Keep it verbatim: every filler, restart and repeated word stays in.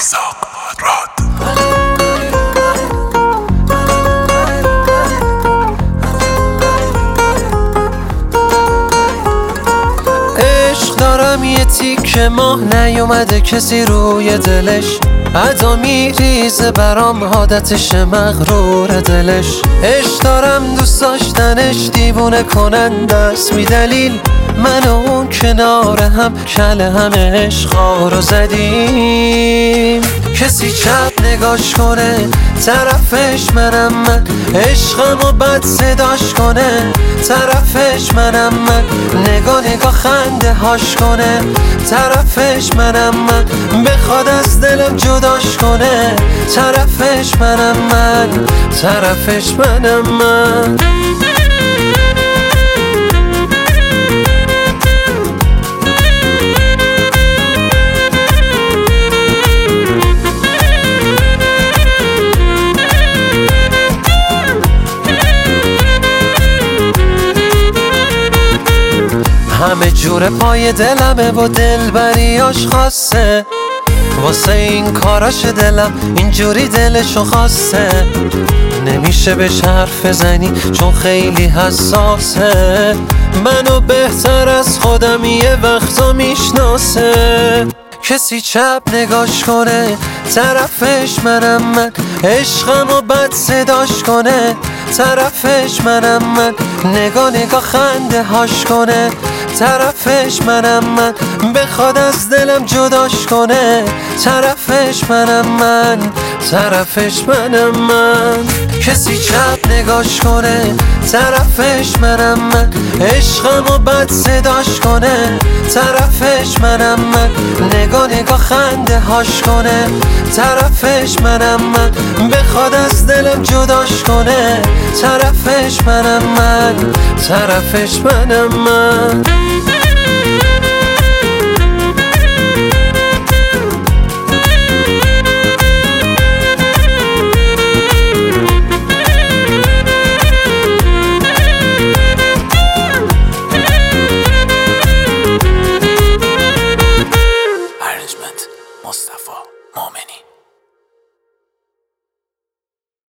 میثاق راد. عشق دارم یه تیکه ماه نیومده کسی روی دلش، ادا میریزه برام عادتش مغرور دلش. عشق دارم دوست داشتنش دیوونه کننده است، بی دلیل من و اون کنار هم کله هم عشقا رو زدیم. کسی چپ نگاش کنه طرفش منم من، عشقمو بد صداش کنه طرفش منم من، نگاه نگاه خنده هاش کنه طرفش منم من، بخواد از دلم جداش کنه طرفش منم من، طرفش منم من. همه جور پای دلمه و دلبریاش خاصه، واسه این کاراش دلم اینجوری دلشو خواسته. نمیشه بهش حرف بزنی چون خیلی حساسه، منو بهتر از خودم یه وقتا میشناسه. کسی چپ نگاش کنه طرفش منم من، عشقمو بد صداش کنه طرفش منم من، نگاه نگاه خنده هاش کنه طرفش منم من، بخواد از دلم جداش کنه طرفش منم من، طرفش منم من. کسی چپ نگاش کنه طرفش منم من، عشقمو بد صداش کنه طرفش منم من، نگاه نگاه خنده هاش کنه طرفش منم من، بخواد از دلم جداش کنه طرفش منم من، طرفش منم من.